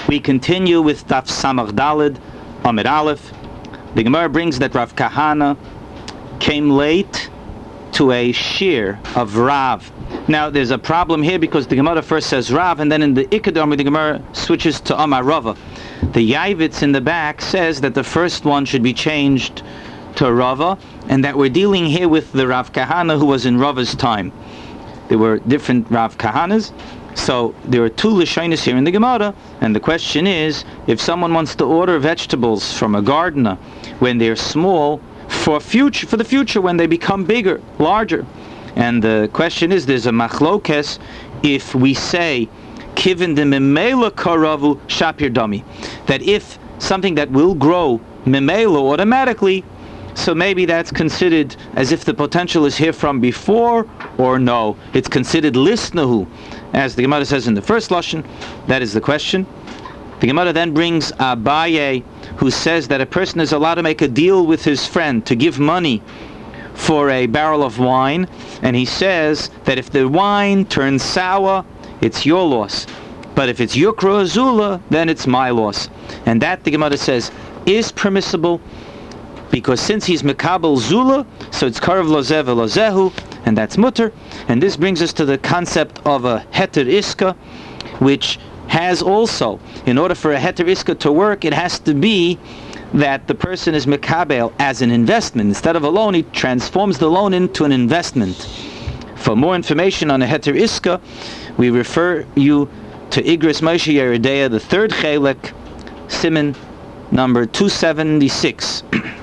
We continue with Daf Samach Daled, Amid Aleph. The Gemara brings that Rav Kahana came late to a shir of Rav. Now there's a problem here because the Gemara first says Rav, and then in the Ikadam the Gemara switches to Amar Rava. The Yavitz in the back says that the first one should be changed to Rava, and that we're dealing here with the Rav Kahana who was in Rava's time. There were different Rav Kahanas, so there are two Lashonis here in the Gemara, and the question is, if someone wants to order vegetables from a gardener when they're small, for the future when they become bigger, larger. And the question is, there's a machlokes if we say Kivin de memela karavu shapir dami, that if something that will grow memela automatically, so maybe that's considered as if the potential is here from before, or no, it's considered lisnahu, as the Gemara says in the first lashon. That is the question. The Gemara then brings Abaye, who says that a person is allowed to make a deal with his friend to give money for a barrel of wine, and he says that if the wine turns sour, it's your loss, but if it's yukra azula, then it's my loss. And that, the Gemara says, is permissible, because since he's mekabel zula, so it's karav lozev lozehu, and that's mutter. And this brings us to the concept of a heter iska, which has also, in order for a heter iska to work, it has to be that the person is mekabel as an investment. Instead of a loan, he transforms the loan into an investment. For more information on a heter iska, we refer you to Igros Moshe Yeridea, the third chelek, siman number 276.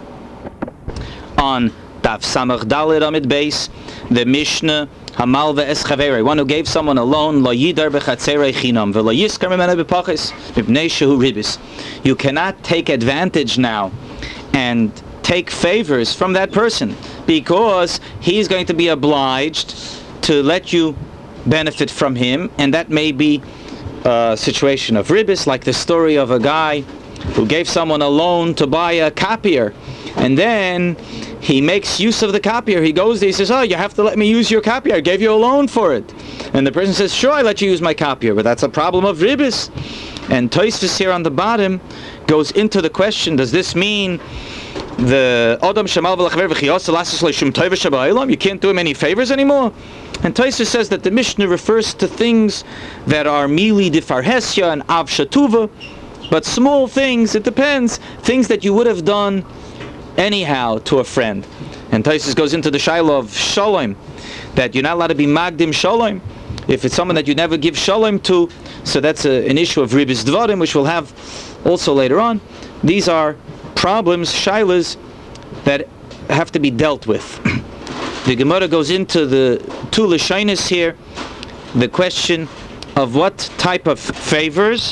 On Daf Samach Daled Amid Beis, the Mishnah Hamalva es Chaverei, one who gave someone a loan, lo yidar bechatzerei chinam, velo yiskar mimena bepachis, mipnei shehu ribis. You cannot take advantage now and take favors from that person, because he's going to be obliged to let you benefit from him, and that may be a situation of ribis, like the story of a guy who gave someone a loan to buy a copier, and then he makes use of the copier. He goes there, he says, oh, you have to let me use your copier. I gave you a loan for it. And the person says, sure, I let you use my copier, but that's a problem of ribis. And Tosfos here on the bottom goes into the question, does this mean the Adam Shamal v'lachaver v'chiyos l'asas le'shum tov v'shabaylam, you can't do him any favors anymore? And Tosfos says that the Mishnah refers to things that are mili difarhesya and av shatuva, but small things, it depends, things that you would have done anyhow to a friend. And Tosfos goes into the shaila of shalom, that you're not allowed to be magdim shalom if it's someone that you never give shalom to. So that's an issue of ribis dvarim, which we'll have also later on. These are problems, shailas, that have to be dealt with. The Gemara goes into the two lashonis here, the question of what type of favors.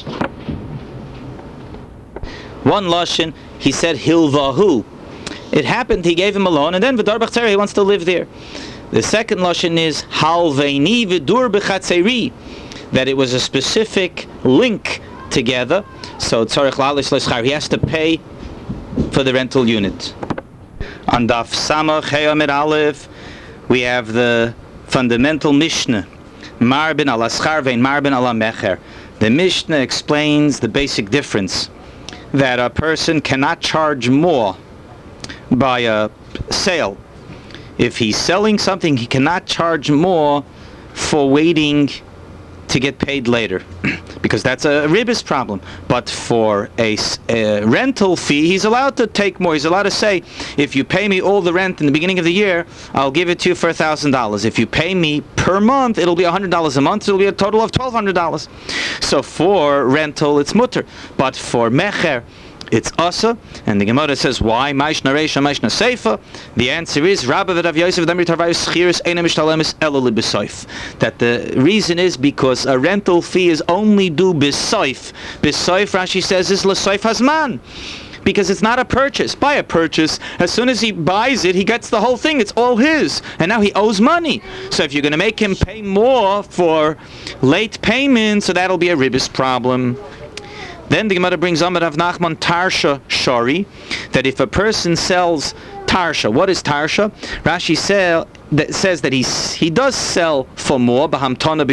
One lashon, he said hilvahu. It happened, he gave him a loan, and then v'dar b'chatzeri, he wants to live there. The second lashon is halveini v'dur b'chatzeri, that it was a specific link together, so tzarich la'alish l'schar, he has to pay for the rental unit. On Daf Samach Hey Amid Aleph, we have the fundamental Mishnah, Marbin ala schar vein marbin ala mecher. The Mishnah explains the basic difference, that a person cannot charge more by a sale. If he's selling something, he cannot charge more for waiting to get paid later, because that's a ribis problem. But for a rental fee, he's allowed to take more. He's allowed to say, if you pay me all the rent in the beginning of the year, I'll give it to you for $1,000. If you pay me per month, it'll be $100 a month, it'll be a total of $1,200. So for rental, it's mutter. But for mecher, it's asa, and the Gemara says, why? Maishna reisha, maishna seifa. The answer is, Rabba v'Rav Yosef d'amri tarvayus schiris eina mishtalemis elo libesoif. That the reason is because a rental fee is only due bisoif. Bisoif, Rashi says, is l'soif hazman, because it's not a purchase. By a purchase, as soon as he buys it, he gets the whole thing. It's all his, and now he owes money. So if you're going to make him pay more for late payment, so that'll be a ribis problem. Then the Gemara brings on Rav Nachman Tarsha Shari, that if a person sells Tarsha, what is Tarsha? Rashi that says that he does sell for more, but he's not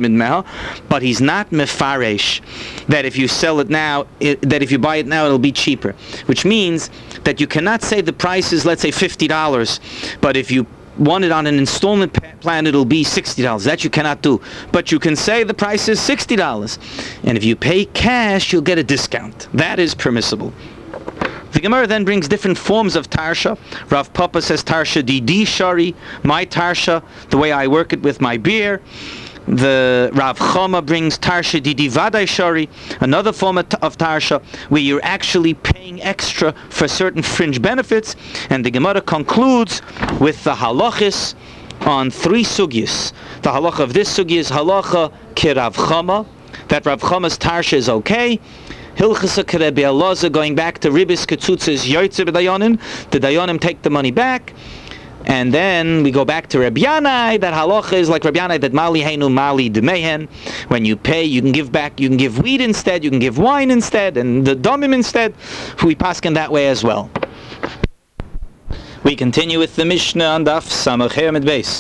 mefaresh, that if you sell it now, that if you buy it now, it'll be cheaper. Which means that you cannot say the price is, let's say, $50, but if you want it on an installment plan, it'll be $60. That you cannot do. But you can say the price is $60. And if you pay cash, you'll get a discount. That is permissible. The Gemara then brings different forms of tarsha. Rav Papa says tarsha didi shari, my tarsha, the way I work it with my beer. The Rav Chama brings tarsha didi vadai shari, another form of tarsha where you're actually paying extra for certain fringe benefits. And the Gemara concludes with the halachis on 3 sugyas. The halacha of this sugya is halacha ki Rav Chama, that Rav Chama's tarsha is okay. Hilchasa Kerebi Alaza, going back to Ribis Ketzutzes Yoitze B'Dayonim, the Dayonim take the money back. And then we go back to Rabbi Yanai, that halacha is like Rabbi Yanai, that Mali Heinu Mali Demehen. When you pay, you can give back, you can give wheat instead, you can give wine instead, and the domim instead. We paskin that way as well. We continue with the Mishnah on Daf Samach Amud Beis.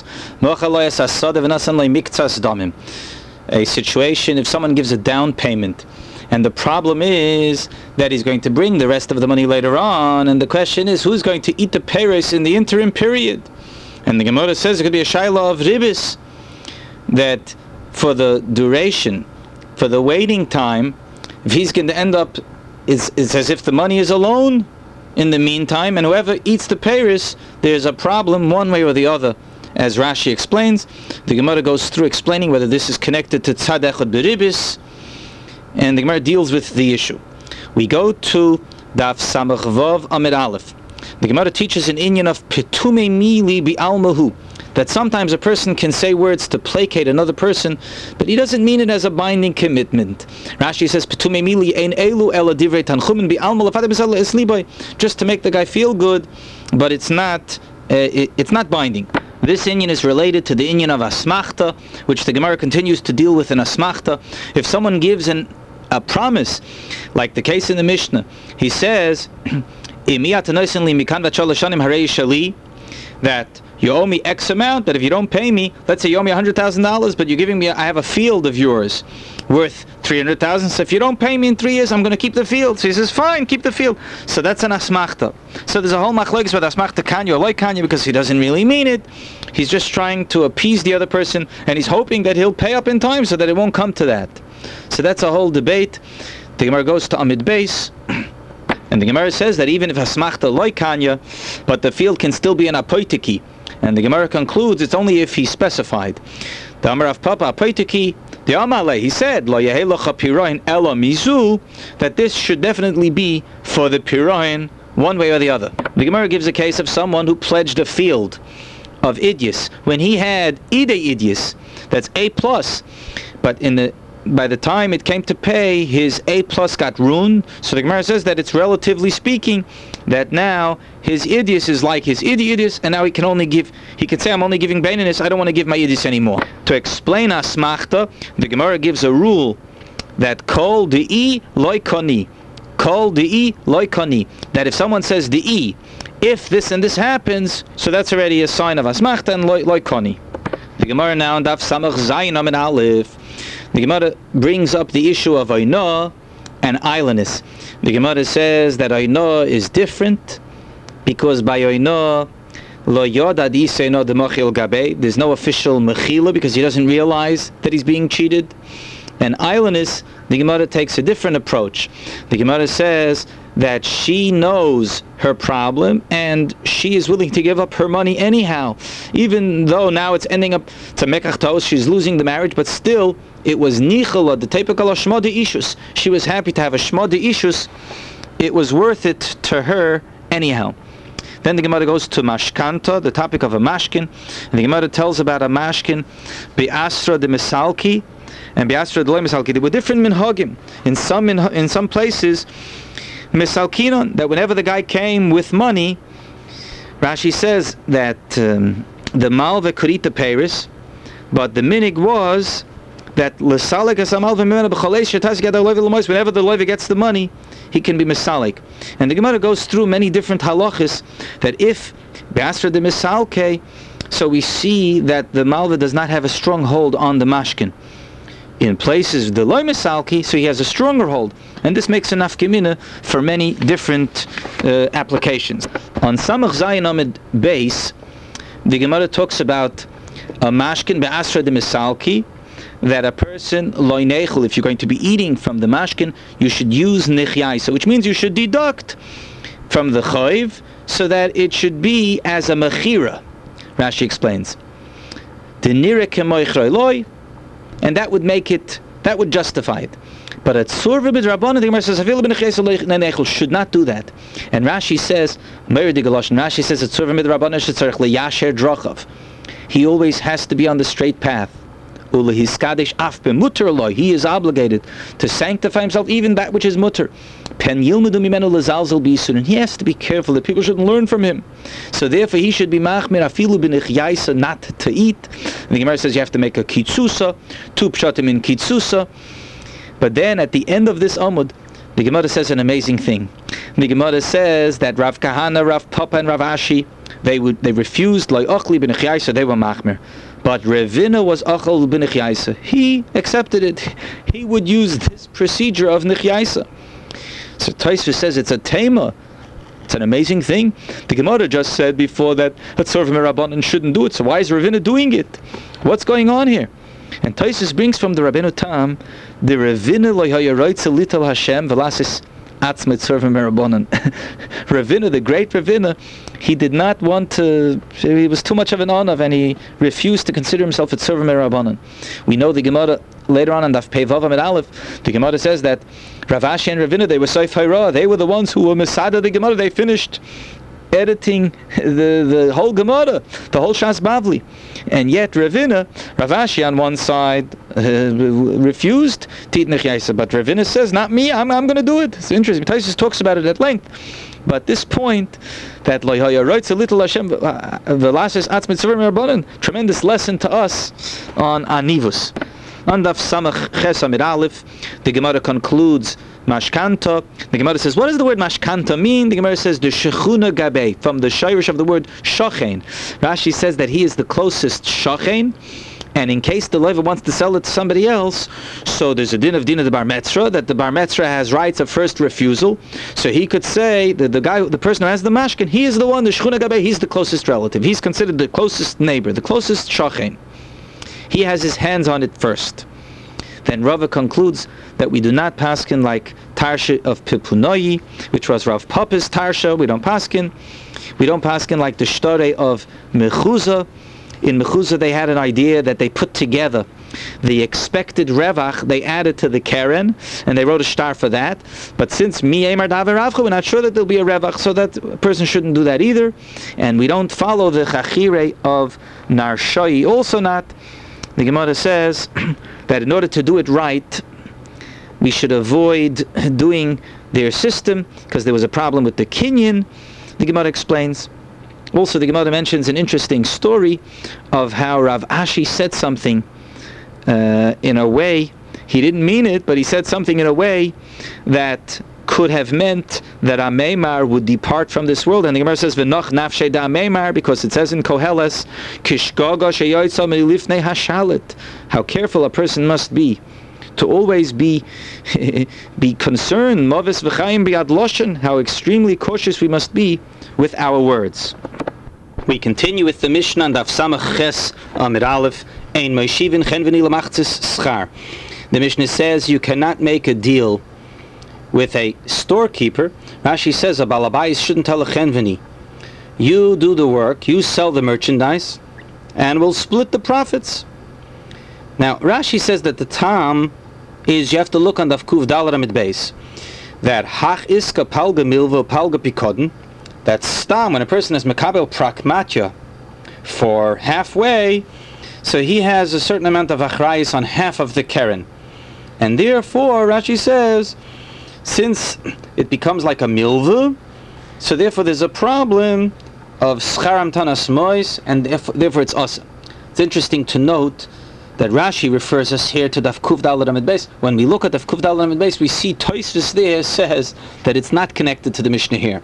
A situation, if someone gives a down payment, and the problem is that he's going to bring the rest of the money later on, and the question is, who's going to eat the peiros in the interim period? And the Gemara says it could be a shayla of ribis, that for the duration, for the waiting time, if he's going to end up, it's as if the money is alone in the meantime, and whoever eats the peiros, there's a problem one way or the other. As Rashi explains, the Gemara goes through explaining whether this is connected to tzad echad beribis, and the Gemara deals with the issue. We go to Daf Samach Vav Amid Aleph. The Gemara teaches an inyan of Petume Mili Bi'almahu, that sometimes a person can say words to placate another person, but he doesn't mean it as a binding commitment. Rashi says Petume Mili Ein Elu Ela Divrei Tanchumin Bi'alma Lefadeh B'Sala Esliboy, just to make the guy feel good, but it's not binding. This inyan is related to the inyan of asmachta, which the Gemara continues to deal with in asmachta. If someone gives a promise, like the case in the Mishnah, he says, that you owe me X amount, but if you don't pay me, let's say you owe me $100,000, but you're giving me, I have a field of yours worth $300,000, so if you don't pay me in 3 years, I'm going to keep the field. So he says, fine, keep the field. So that's an asmachta. So there's a whole machlokes about asmachta kanya or like kanya, because he doesn't really mean it. He's just trying to appease the other person, and he's hoping that he'll pay up in time so that it won't come to that. So that's a whole debate. The Gemara goes to Amid Beis, and the Gemara says that even if asmachta like kanya, but the field can still be an apoitiki. And the Gemara concludes it's only if he specified. The Amar of Papa apoitiki, the Amale, he said, Lo yehelocha piroin ela mizu, that this should definitely be for the piroin, one way or the other. The Gemara gives a case of someone who pledged a field of idyus when he had ide idyus, that's A+, but by the time it came to pay, his A+ got ruined. So the Gemara says that it's relatively speaking, that now his idyus is like his idyus, and now he can say, I'm only giving baininus, I don't want to give my idyus anymore. To explain asmachta, the Gemara gives a rule that kol di'i loy koni, kol di'i loy koni, that if someone says di'i, if this and this happens, so that's already a sign of asmachta and loy koni. The Gemara now in Daf Samach Zayin Amid Aleph, the Gemara brings up the issue of Oinah and Eilinus. The Gemara says that Oinah is different because by Oinah, Lo Yodad Iseno Demochil Gabe, there's no official Mechila because he doesn't realize that he's being cheated. And Eilinus, the Gemara takes a different approach. The Gemara says that she knows her problem and she is willing to give up her money anyhow, even though now it's ending up to mekach tos, she's losing the marriage, but still it was nichala, the teipakal shma de ishus. She was happy to have a shma de ishus. It was worth it to her anyhow. Then the Gemara goes to mashkanta, the topic of a mashkin, and the Gemara tells about a mashkin be'asra de misalki and be'asra de lo misalki. There were different minhagim in some places. Misalkinon, that whenever the guy came with money, Rashi says that the malva could eat the peiros, but the minig was that l'salik asamal v'mimena b'chalesh shetas yad ha'levi l'mois, whenever the levi gets the money, he can be misalik. And the Gemara goes through many different halachas that if be'asra de misalke, So we see that the Malva does not have a strong hold on the mashkin. In places the loy misalki, so he has a stronger hold, and this makes a nafkemina for many different applications. On Samach Zayin Amid base, the Gemara talks about a mashkin be'asra de misalki, that a person loy nechel, if you're going to be eating from the mashkin, you should use nichyaisa, which means you should deduct from the chayv, so that it should be as a mechira. Rashi explains, the nire kemoichroi loy, and that would make it, that would justify it. But at Surva B'Drabbanan, the Gemara says, should not do that. And Rashi says, Rashi says at Surva B'Drabbanan, Yasher Drochav. He always has to be on the straight path. He is obligated to sanctify himself, even that which is mutter. And he has to be careful that people shouldn't learn from him. So therefore he should be machmir afilu b'nichyaisa, not to eat. And the Gemara says you have to make a kitzusa, 2 pshatim in kitzusa. But then at the end of this Amud, the Gemara says an amazing thing. The Gemara says that Rav Kahana, Rav Papa, and Rav Ashi, they refused loy ochli b'nichyaisa, they were machmir. But Ravina was achal b'nichyaisa. He accepted it. He would use this procedure of nichyaisa. So Tosfos says it's a tema. It's an amazing thing. The Gemara just said before that Tzorv Merabanan shouldn't do it. So why is Ravina doing it? What's going on here? And Tosfos brings from the Rabbeinu Tam the Ravina lo hayaroitza lital Hashem velasis atzmet Tzorv Merabanan. Ravina, the great Ravina, he did not want to, he was too much of an onav, and he refused to consider himself a tzorv merabanan. We know the Gemara later on in Daf Pei Vav Amid Aleph, the Gemara says that Rav Ashi and Ravina, they were soif hayra, they were the ones who were Masada the Gemara, they finished editing the whole Gemara, the whole Shas Bavli. And yet Ravina, Rav Ashi on one side refused to eat Nechyaisa, but Ravina says, not me, I'm going to do it. It's interesting. Tosfos talks about it at length. But this point, that Lo Hayaroitz a little Hashem v'lasis atzmet tzorv merabanan, tremendous lesson to us on Anivus. On Daf Samach Ches Amid Aleph, the Gemara concludes Mashkanta. The Gemara says, what does the word Mashkanta mean? The Gemara says, the Shechuna Gabei, from the Shirish of the word Shochein. Rashi says that he is the closest Shochein, and in case the loiva wants to sell it to somebody else, so there's a din of the bar metzra, that the bar metzra has rights of first refusal. So he could say that the person who has the mashkin, he is the one, the Shechuna Gabei, he's the closest relative. He's considered the closest neighbor, the closest Shochein. He has his hands on it first. Then Rava concludes that we do not paskin like Tarsha of Pipunoi, which was Rav Papa's Tarsha. We don't paskin. We don't paskin like the Shtore of Mechuzah. In Mechuzah they had an idea that they put together the expected revach, they added to the keren, and they wrote a star for that. But since mi emar davar avcha, we're not sure that there'll be a revach, so that a person shouldn't do that either. And we don't follow the chachire of Narshai, also not. The Gemara says that in order to do it right, we should avoid doing their system, because there was a problem with the kinyan. The Gemara explains. Also, the Gemara mentions an interesting story of how Rav Ashi said something in a way, he didn't mean it, but he said something in a way that could have meant that Ameimar would depart from this world. And the Gemara says, V'noch nafshei da Ameimar, because it says in Koheles, Kishgoga sheyoytza milifnei hashalit, how careful a person must be to always be concerned, Movis v'chaim biad loshen, how extremely cautious we must be with our words. We continue with the Mishnah and Daf Samach Ches Amid Aleph, Ein Moishivin Chen V'ni Lamachtzis Schar. The Mishnah says you cannot make a deal with a storekeeper. Rashi says a balabais shouldn't tell a Chen V'ni. You do the work, you sell the merchandise, and we'll split the profits. Now Rashi says that the tam is, you have to look on Daf Kuv Dalar Amid Beis, that Hach Iska Palga Milvo Palga Pikodin, that stam, when a person has Mekabel Prakmatya for halfway, so he has a certain amount of achrayis on half of the keren. And therefore, Rashi says, since it becomes like a milva, so therefore there's a problem of scharam tanas mois, and therefore it's awesome. It's interesting to note that Rashi refers us here to Daf Kuv Dalet Amid Beis. When we look at Daf Kuv Dalet Amid Beis, we see Tosfos there says that it's not connected to the Mishnah here.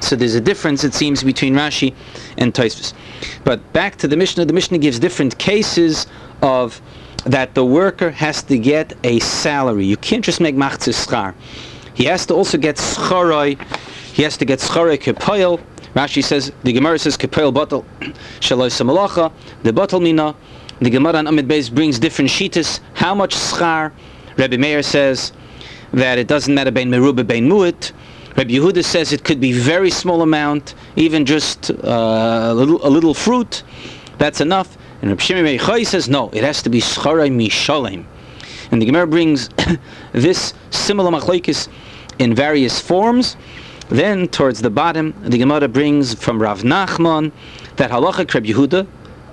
So there's a difference, it seems, between Rashi and Tosfos. But back to the Mishnah gives different cases of that the worker has to get a salary. You can't just make machzis schar. He has to also get scharoi. He has to get scharoi kepoil. Rashi says, the Gemara says kepoil batal shaloi samalacha, the batal mina. The Gemara on Amid Beis brings different shitas. How much schar? Rebbe Meir says that it doesn't matter bein merubah bein mu'it. Rebbe Yehuda says it could be very small amount, even just a little fruit. That's enough. And Rebbe Shimon ben Yochai says no, it has to be schara mishalem. And the Gemara brings this similar machlokes in various forms. Then towards the bottom, the Gemara brings from Rav Nachman that halacha Rebbe Yehuda.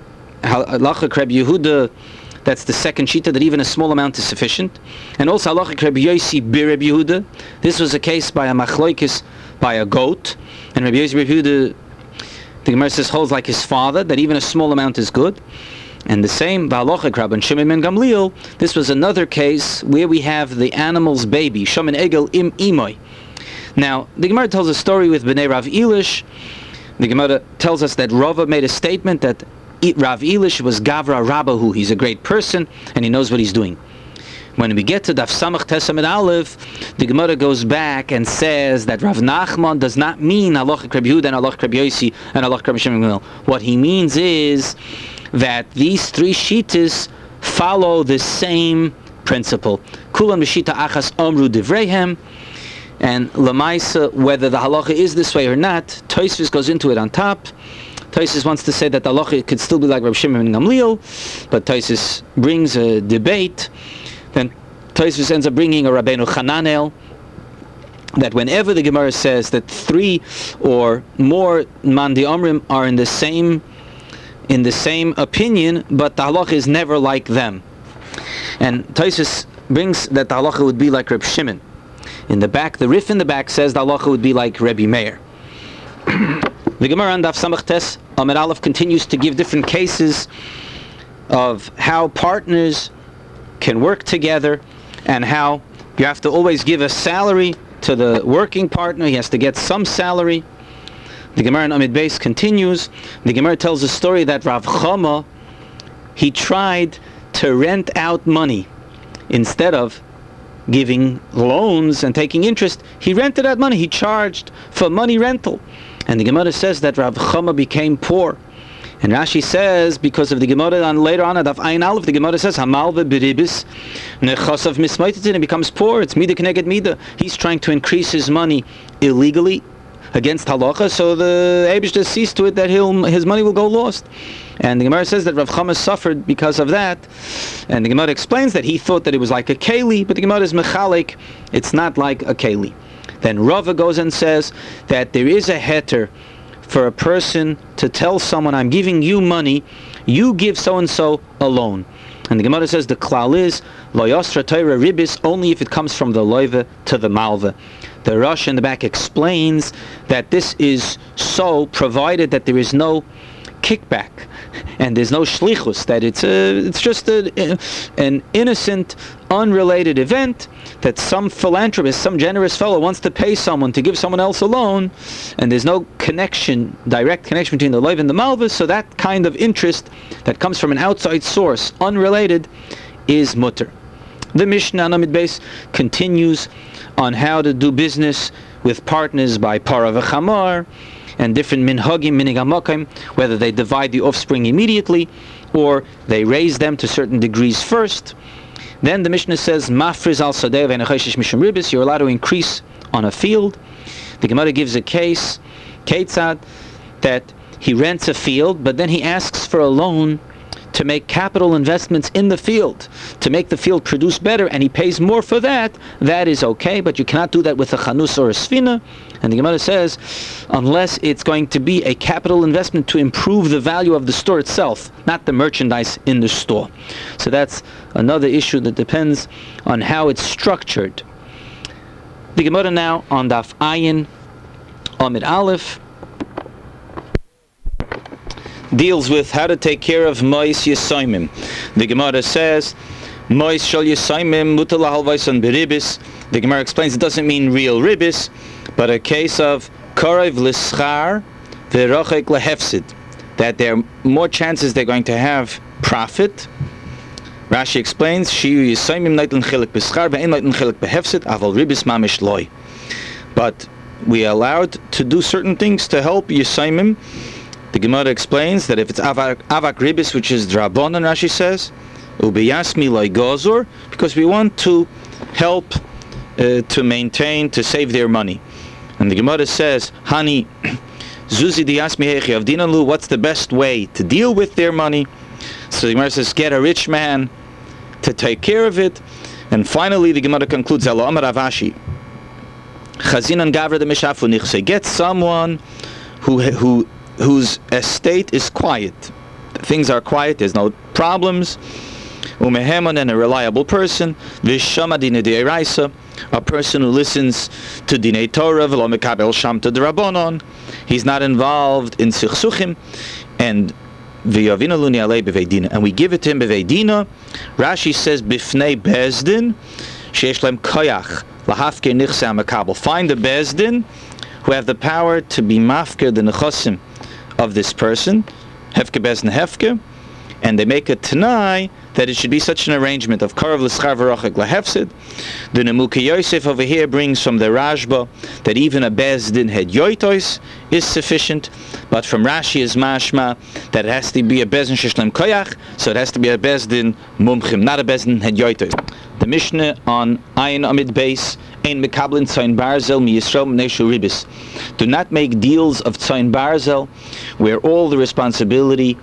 Halacha Rebbe Yehuda, that's the second shita, that even a small amount is sufficient. And also halacha Rebbe Yosi bir Rebbe Yehuda. This was a case by a machlokes by a goat, and Rebbe Yosi Rebbe Yehuda, the Gemara says, holds like his father, that even a small amount is good. And the same halacha Rabban Shimon ben Gamliel. This was another case where we have the animal's baby, Shomen Egel im Imoy. Now the Gemara tells a story with Bnei Rav Elish. The Gemara tells us that Rava made a statement that Rav Elish was Gavra Rabbahu. He's a great person and he knows what he's doing. When we get to Daf Samach Tes Amud Aleph, the Gemara goes back and says that Rav Nachman does not mean halacha Rebbe Yehuda and halacha Rebbe Yosi and halacha Rebbe Shimon ben Gamliel. What he means is that these three shitas follow the same principle. Kulan b'shita achas omru divreihem. And Lamaisa, whether the halacha is this way or not, Tosfos goes into it on top. Tosfos wants to say that the halacha could still be like Rabbi Shimon ben Gamliel, but Tosfos brings a debate. Then Tosfos ends up bringing a Rabbeinu Chananel, that whenever the Gemara says that three or more Mandi Omrim are in the same opinion, but the halacha is never like them. And Tosfos brings that the halacha would be like Reb Shimon. In the back, the Rif in the back says the halacha would be like Rebbe Meir. The Gemara on Daf Samach Tes Amud Aleph continues to give different cases of how partners can work together and how you have to always give a salary to the working partner. He has to get some salary. The Gemara on Amid Beis continues. The Gemara tells a story that Rav Chama, he tried to rent out money instead of giving loans and taking interest. He rented out money. He charged for money rental. And the Gemara says that Rav Chama became poor. And Rashi says, because of the Gemara later on at Daf Ayin Aleph, the Gemara says, Hamalve beribis nechasav mismaititin, and becomes poor. It's mida keneged mida. He's trying to increase his money illegally against halacha, so the Eibishter sees to it that his money will go lost. And the Gemara says that Rav Chama suffered because of that. And the Gemara explains that he thought that it was like a keli, but the Gemara is mechalek, it's not like a keli. Then Rava goes and says that there is a heter for a person to tell someone, I'm giving you money, you give so-and-so a loan. And the Gemara says the klal is, lo yostra Torah ribis, only if it comes from the loiva to the malva. The Rosh in the back explains that this is so provided that there is no kickback and there's no shlichus, that it's just an innocent, unrelated event, that some philanthropist, some generous fellow wants to pay someone to give someone else a loan, and there's no connection, direct connection between the loiv and the malva, so that kind of interest that comes from an outside source, unrelated, is mutter. The Mishnah on Amid Beis continues on how to do business with partners by para v'chamar, and different minhagim, minig hamakim, whether they divide the offspring immediately or they raise them to certain degrees first. Then the Mishnah says, mafriz al sadeh v'enachashish mishum ribis, you're allowed to increase on a field. The Gemara gives a case, Ketzad, that he rents a field, but then he asks for a loan to make capital investments in the field, to make the field produce better, and he pays more for that. That is okay, but you cannot do that with a chanus or a sfina. And the Gemara says, unless it's going to be a capital investment to improve the value of the store itself, not the merchandise in the store. So that's another issue that depends on how it's structured. The Gemara now on Daf Ayin Amid Aleph deals with how to take care of mois yesoimim. The Gemara says, mois shal yesoimim mutal halvaisan beribis. The Gemara explains it doesn't mean real ribis, but a case of Korev l'schar v'rochek lehefsid, that there are more chances they're going to have profit. Rashi explains, Shiyu yisaymim neitlin chilek b'schar ve'en neitlin chilek behefsid aval ribis mamish loy. But we are allowed to do certain things to help yisaymim. The Gemara explains that if it's avak ribis, which is drabonan, Rashi says, ubiyasmi loy gozor, because we want to help to maintain, to save their money. And the Gemara says, Hani, Zuzi diyasmi hechi avdinalu, what's the best way to deal with their money? So the Gemara says, get a rich man to take care of it. And finally, the Gemara concludes, Elo Amar Avashi, Chazinan Gavra de Mishafu Nichse, get someone whose estate is quiet. Things are quiet, there's no problems. Umeheman, and a reliable person. Vishama dine de'eraisa, a person who listens to Dinei Torah, v'lo mekabel shamta d'rabonon. He's not involved in sichsuchim, and v'yavina luni alei b'veidina, and we give it to him b'veidina. Rashi says b'fnei bezdin sheyesh lem koyach lahafker nichse hamakabel. Find a bezdin who have the power to be mafker the nechosim of this person, hefke bezdin hefke, and they make a tanai that it should be such an arrangement of Karav l'schar v'rochek lahefsid. The Nemuki Yosef over here brings from the Rashba that even a bezdin head yoitos is sufficient, but from Rashi is mashma that it has to be a bezdin shishlem koyach, so it has to be a bezdin mumchim, not a bezdin head yoitos. The Mishnah on Ayin Amid Beis, Ein mekablin tzayin barzel mi Yisrael m'neshu ribis. Do not make deals of tzayin barzel where all the responsibility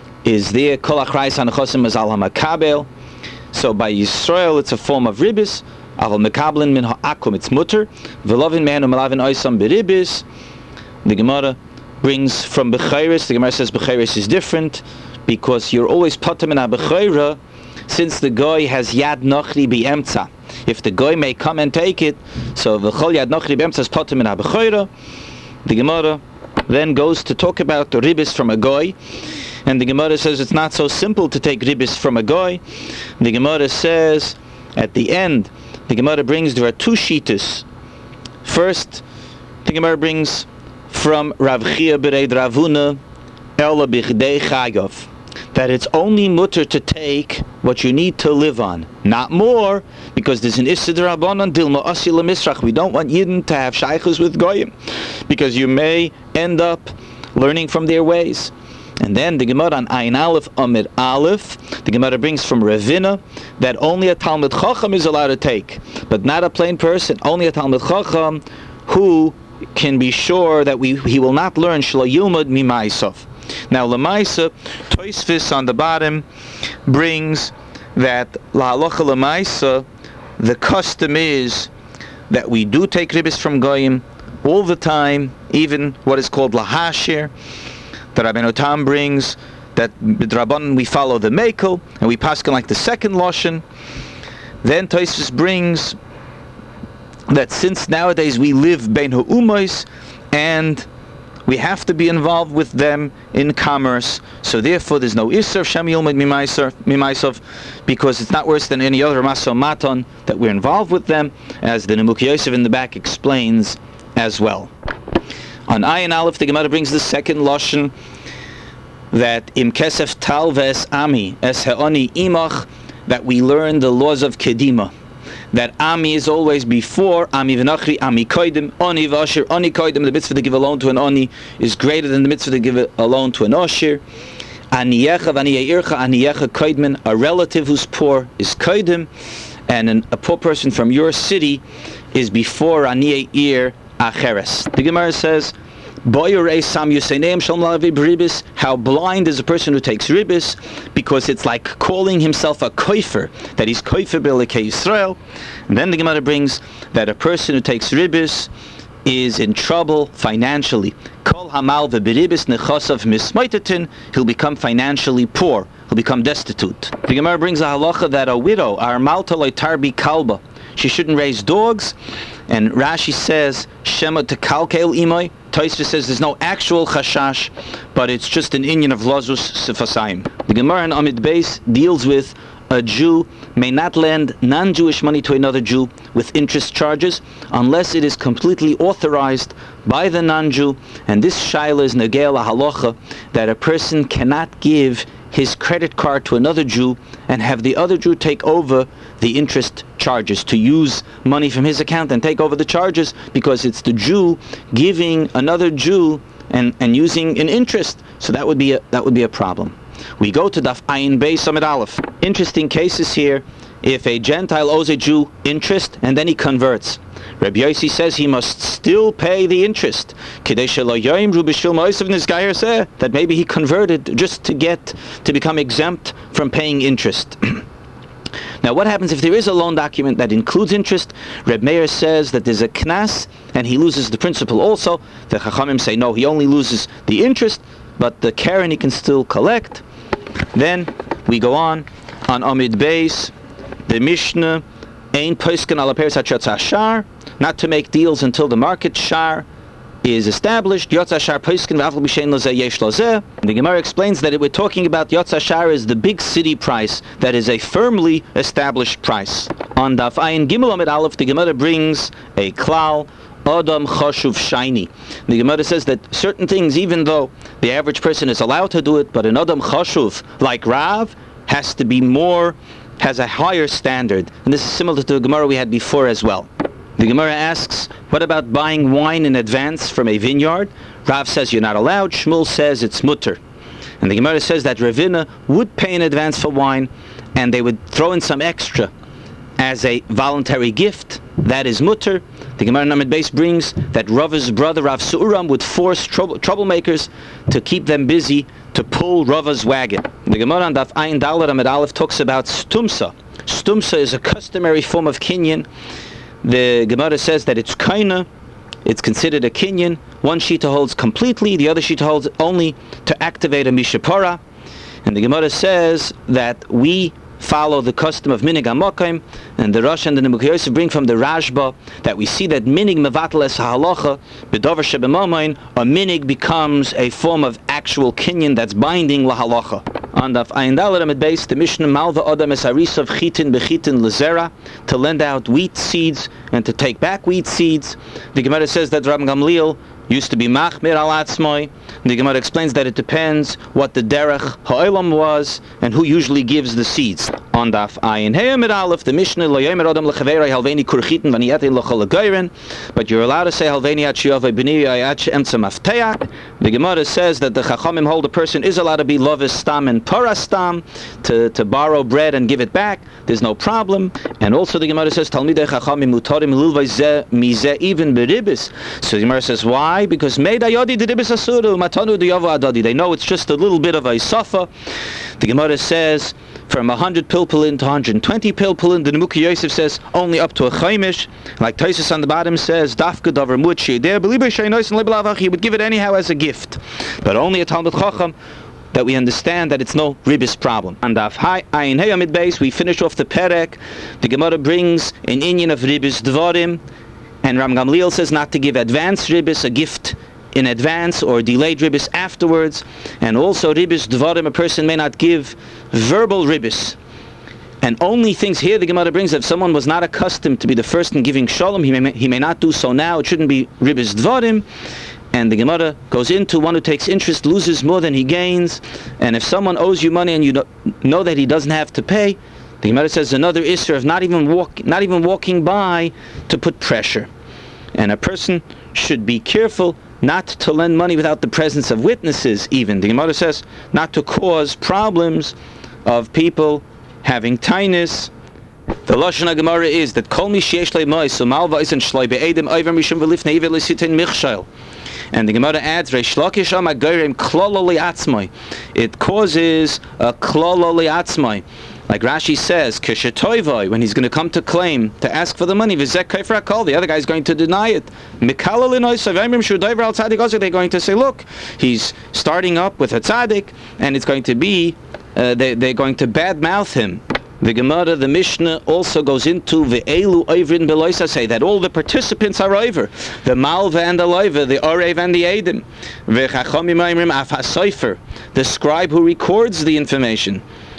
is there. Kol achrais hanachosim is al hamakabel. So by Yisrael it's a form of ribis. Aval mekablin min ha'akum, it's mutter. V'lovin mehenu melavin oisam beribis. The Gemara brings from Bechayris. The Gemara says Bechayris is different because you're always potem in ha-Bechayra, since the goy has yad nochri bi'emtza. If the goy may come and take it, so v'chol yad nochri bi'emtza is potem in ha-Bechayra. The Gemara then goes to talk about the ribis from a goy. And the Gemara says it's not so simple to take ribis from a goy. The Gemara says at the end, the Gemara brings, there are two shitas. First, the Gemara brings from Rav Chia Bereid Ravuna Ela Bichdei Chayov, that it's only mutter to take what you need to live on, not more, because there's an Issa D'Rabbanan Dilma Asi L'Misrach. We don't want Yidden to have shaykhus with goyim, because you may end up learning from their ways. And then the Gemara on Ayin Aleph Amid Aleph, the Gemara brings from Ravina that only a Talmud Chacham is allowed to take, but not a plain person. Only a Talmud Chacham who can be sure that he will not learn Shlo Yilmud Mimaisov. Now Lamaisa, Toisvis on the bottom brings that La Halacha Lamaisa, the custom is that we do take ribis from goyim all the time, even what is called Lahashir. The Rabbeinu Tam brings that b'drabanan we follow the Mekel and we paskin like the second Lashon. Then Tosfos brings that since nowadays we live bein ha'umos and we have to be involved with them in commerce, so therefore there's no Isser Shem Yilmud Mimaisov, because it's not worse than any other Maso Maton that we're involved with them, as the Nemuki Yosef in the back explains as well. On Ayin Aleph, the Gemara brings the second Lashon, that Im Kesef Tal Ves Ami Es He'oni Imach, that we learn the laws of Kedima, that Ami is always before Ami V'Nachri, Ami Koidim, Oni V'Asher, Oni Koidim. The mitzvah to give a loan to an Oni is greater than the mitzvah to give a loan to an Asher. Aniyecha V'Aniyeircha, Aniyecha Koidmin, a relative who's poor is Koidim, and a poor person from your city is before Aniyeir Acheres. The Gemara says, how blind is a person who takes ribis, because it's like calling himself a koifer, that he's koifer b'elokei Yisrael. And then the Gemara brings that a person who takes ribis is in trouble financially. Kol hamal v'beribis nechosav mismoitetin, he'll become financially poor, he'll become destitute. The Gemara brings a halacha that a widow, ar malta lo tarbi kalba, she shouldn't raise dogs. And Rashi says, Shema tekalkel imoy. Tosfos says there's no actual chashash, but it's just an inyan of lazus sifasayim. The Gemara in Amid Beis deals with a Jew may not lend non-Jewish money to another Jew with interest charges unless it is completely authorized by the non-Jew. And this shaila is negel halacha, that a person cannot give his credit card to another Jew and have the other Jew take over the interest charges, to use money from his account and take over the charges, because it's the Jew giving another Jew and using an interest. So that would be a problem. We go to Daf Ayin Beis Amud Aleph. Interesting cases here. If a Gentile owes a Jew interest and then he converts, Rabbi Yossi says he must still pay the interest. That maybe he converted just to become exempt from paying interest. Now, what happens if there is a loan document that includes interest? Reb Meir says that there's a knas and he loses the principal also. The Chachamim say no, he only loses the interest, but the keren he can still collect. Then we go on Amid Beis, the Mishnah, Ein Posken ala Peres HaYotza Shar, not to make deals until the market shar is established. Yotza Shar Posken v'afal b'shein lozeh yesh lozeh. The Gemara explains that we're talking about Yotza Shar is the big city price, that is a firmly established price. On Daf Ayin Gimel Amid Aleph, the Gemara brings a klal, Adam Chashuv Shiny. The Gemara says that certain things, even though the average person is allowed to do it, but an Adam Chashuv, like Rav, has to be more, has a higher standard. And this is similar to the Gemara we had before as well. The Gemara asks, what about buying wine in advance from a vineyard? Rav says you're not allowed. Shmuel says it's mutter. And the Gemara says that Ravina would pay in advance for wine, and they would throw in some extra as a voluntary gift. That is mutter. The Gemara in Amid Beis brings that Rava's brother Rav Su'uram would force troublemakers to keep them busy to pull Rava's wagon. The Gemara on Daf Ayin Dalet Amid Aleph talks about stumsa. Stumsa is a customary form of kinyan. The Gemara says that it's kaina, it's considered a kinyan. One shita holds completely, the other shita holds only to activate a mishapara. And the Gemara says that we follow the custom of minig amokim, and the Rosh and the Nebuchadnezzar Yosef bring from the Rashba that we see that minig mevatel es halacha b'dover shebemayin, a minig becomes a form of actual kinyan that's binding lahalacha. On Daf Ayin Dalet Amid Beis, the Mishnah Malva Adam es harisav chitin bechitin lezera, to lend out wheat seeds and to take back wheat seeds. The Gemara says that Rabbi Gamliel used to be machmir al atzmai. The Gemara explains that it depends what the derech ha'olam was and who usually gives the seeds. On Daf Ayin Hey Amid Aleph, the Mishnah lo yomer adam lechaverei halveni kurchitin v'niyatin l'chol ha'goyren, but you're allowed to say halveni at shiyavei b'nei ayat she'emtza mafteach. The Gemara says that the Chachamim hold a person is allowed to be lovis stam and parastam, to borrow bread and give it back. There's no problem. And also the Gemara says Talmidei Chachamim mutarim lilvay zeh mizeh even beribis. So the Gemara says why? Because meida yodi deribis asuru matanu diyavo adadi. They know it's just a little bit of a safa. The Gemara says from 100 pilpulin to 120 pilpulin. The Nebuchadnezzar Yosef says only up to a chaimish. Like Tosfos on the bottom says, dafka davar mutshi there. He would give it anyhow as a gift, but only a Talmud Chacham, that we understand that it's no ribis problem. And Daf Ayin Hey Amid Beis, we finish off the perek. The Gemara brings an inyan of ribis dvarim, and Ram Gamliel says not to give advance ribis, a gift in advance, or delayed ribis afterwards. And also ribis dvarim, a person may not give verbal ribis. And only things here the Gemara brings, if someone was not accustomed to be the first in giving shalom, he may not do so now. It shouldn't be ribis dvarim. And the Gemara goes into one who takes interest loses more than he gains. And if someone owes you money and you know that he doesn't have to pay, the Gemara says another issur of not even walking by to put pressure. And a person should be careful not to lend money without the presence of witnesses even. The Gemara says not to cause problems of people having tinus. The Lashon HaGemara is that kol mi sheyesh lo mois u'malva isen shloi be'edim over mishum v'lifnei iver l'sitin michshel. And the Gemara adds, Reish Lakish am ha'goyim klolo li'atzmai. It causes a klolo li'atzmai. Like Rashi says, Kishetoivoi, when he's going to come to claim, to ask for the money, Vizek Kaifer HaKol, the other guy's going to deny it. Mikala l'noisav, Emrim Shudoiver al Tzadik also, they're going to say, look, he's starting up with a Tzadik, and it's going to be, they're going to badmouth him. The Gemara, the Mishnah, also goes into ve'elu oivrin beloisa, say that all the participants are over, the malva and the loiva, the orev and the edim, ve'chachomim oimrim af hasoifer, the scribe who records the information,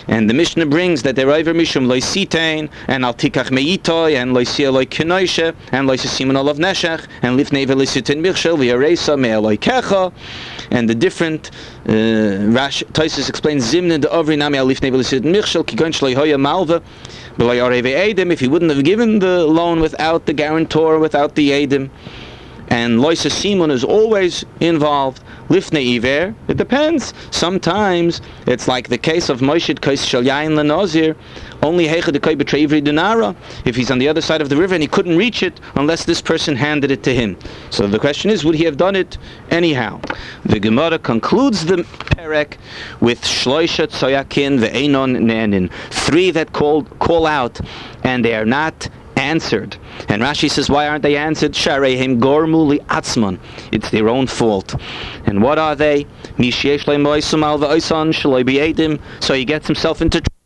And the Mishnah brings that they're over Mishum Loisitain, and Al Tikach Meitoi, and Loisia Loi Kenoishe, and Loisia Simon Olav Neshach, and Lifnei Velisitin Michshel, Viaresa Me'eloi Kecha, and the different Taisus explains Zimne de Ovri Nami Al Lifnei Velisitin Michshel, Kigon Shloi Hoya Malva, if he wouldn't have given the loan without the guarantor, without the Edim. And Loisa Simon is always involved. Lifnei Iver, it depends. Sometimes it's like the case of Moshe Kais Shel Yain Lenozir, only Heicha de Koi Betrevri Dinara, if he's on the other side of the river and he couldn't reach it unless this person handed it to him. So the question is, would he have done it anyhow? The Gemara concludes the Perek with Shloisha Tzoyakin Ve'enon Ne'enin, 3 that call out and they are not answered. And Rashi says, why aren't they answered? Sharehem gormu li'atzman. It's their own fault. And what are they? So he gets himself into